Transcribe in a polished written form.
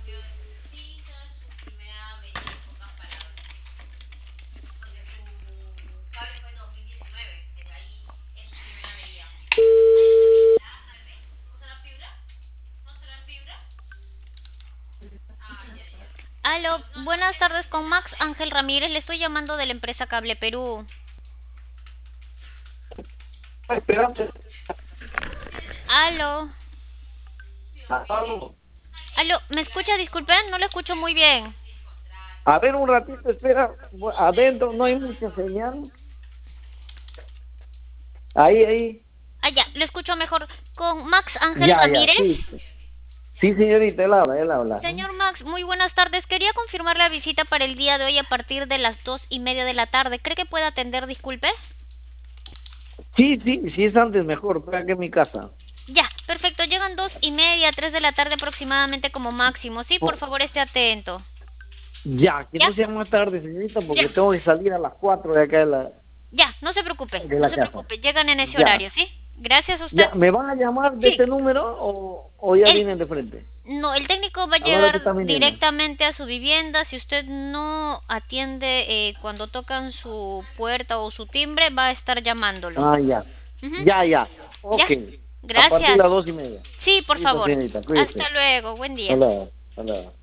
Aló, buenas tardes con Max Ángel Ramírez. Le estoy llamando de la empresa Cable Perú. Esperando. Aló, Aló. aló, ¿me escucha? Disculpe, no lo escucho muy bien. A ver, un ratito, espera. Adentro no hay mucha señal. Ahí. Ah, ya, lo escucho mejor. Con Max Ángel Ya, Ramírez. sí. Sí, señorita, él habla. Señor Max, muy buenas tardes. Quería confirmar la visita para el día de hoy a partir de las 2:30 de la tarde. ¿Cree que pueda atender? Disculpe. Sí, si es antes mejor, estoy aquí en mi casa. Ya, perfecto. Llegan 2:30, 3 de la tarde aproximadamente como máximo. Sí, por Oh, favor, esté atento. ya, que ¿Ya? no sea más tarde, señorita, Ya. porque tengo que salir a las 4 de acá Ya, no se preocupe, de no la se casa. preocupe. Llegan en ese Ya, horario, ¿sí? Gracias a usted. ya. ¿Me van a llamar de Sí, este número o ya el vienen de frente? No, el técnico va a A la hora que llegar están viniendo. directamente a su vivienda. Si usted no atiende cuando tocan su puerta o su timbre, va a estar llamándolo. Ah, ya. Ujú. Ya. ¿Ya? Ok. A partir de las Gracias. 2:30. Sí, por Listo, favor. señorita, Hasta cuídese. luego. Buen Hasta día. luego. Hasta luego.